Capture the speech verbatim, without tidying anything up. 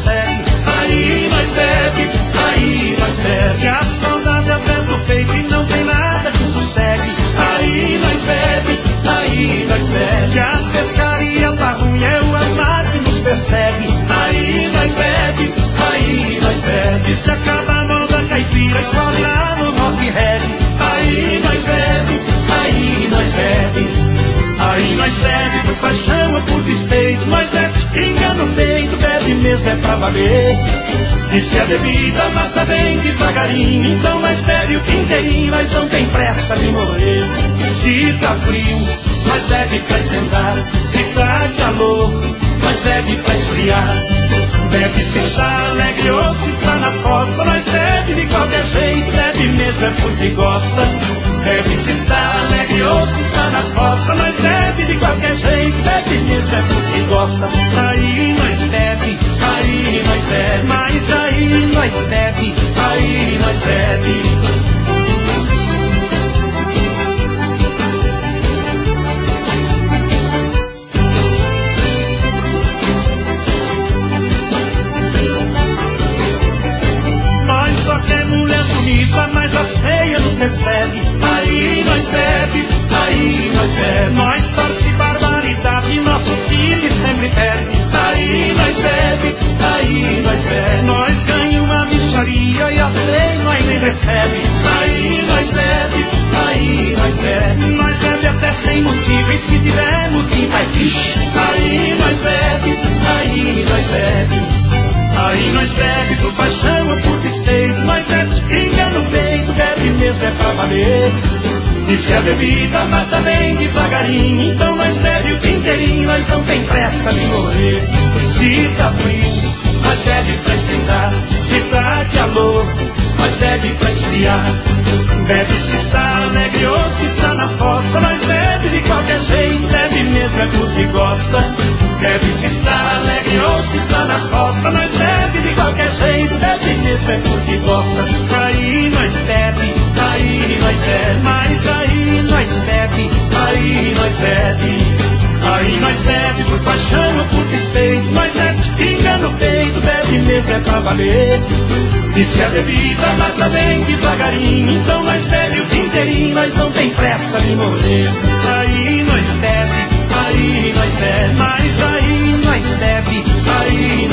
persegue, aí nós bebe, aí nós bebe. A saudade aperta o peito e não tem nada que sossegue, aí nós bebe, aí nós bebe. Se a pescaria tá ruim é o azar que nos persegue, aí nós bebe, aí nós bebe. Se acaba a moda caipira e só lá no rock reggae, aí nós bebe, aí nós bebe. Aí nós bebe por paixão ou por despeito, nós bebe pinga no peito, bebe mesmo é pra valer. Diz que a bebida mata bem devagarinho, então nós bebe o dia inteirinho, nós não tem pressa de morrer. Se tá frio, nós bebe pra esquentar, se tá calor, nós bebe pra esfriar. Bebe se está alegre ou se está na fossa, nós bebe de qualquer jeito, bebe mesmo é porque gosta. Bebe se está alegre ou se está na fossa, nós bebe de qualquer jeito, bebe mesmo é porque gosta. Aí nós bebe, aí nós bebe, mas aí nós bebe, aí nós bebe. Só quer mulher bonita, mas as feias nos persegue, aí nós bebe, aí nós bebe. Nós torce barbaridade, nosso time sempre perde, aí nós bebe, aí nós bebe. Nós ganha uma mixaria e a ceia nós nem recebe, aí nós bebe, aí nós bebe. Nós bebe até sem motivo e se tiver motivo é fixe, aí nós bebe, aí nós bebe. Aí nós bebe por paixão ou por despeito, nós bebe pinga no peito, bebe mesmo é pra valer. Diz que a bebida mata bem devagarinho, então nós bebe o dia inteirinho, nós não tem pressa de morrer. Se tá frio, nós bebe pra esquentar, se tá calor, nós bebe pra esfriar. Bebe se está alegre ou se está na fossa, nós bebe de qualquer jeito, bebe mesmo é porque gosta. Bebe se está alegre ou se está na fossa, nós bebe de qualquer jeito, bebe mesmo é porque gosta. Aí nós bebe, aí nós bebe, mas aí nós bebe, aí nós bebe. Aí nós bebe por paixão ou por despeito, nós bebe pinga no peito, bebe mesmo é pra valer. Diz que a bebida mata bem devagarinho, então nós bebe o dia inteirinho, nós não tem pressa de morrer. Aí nós bebe, aí nós bebe, mas aí nós bebe, aí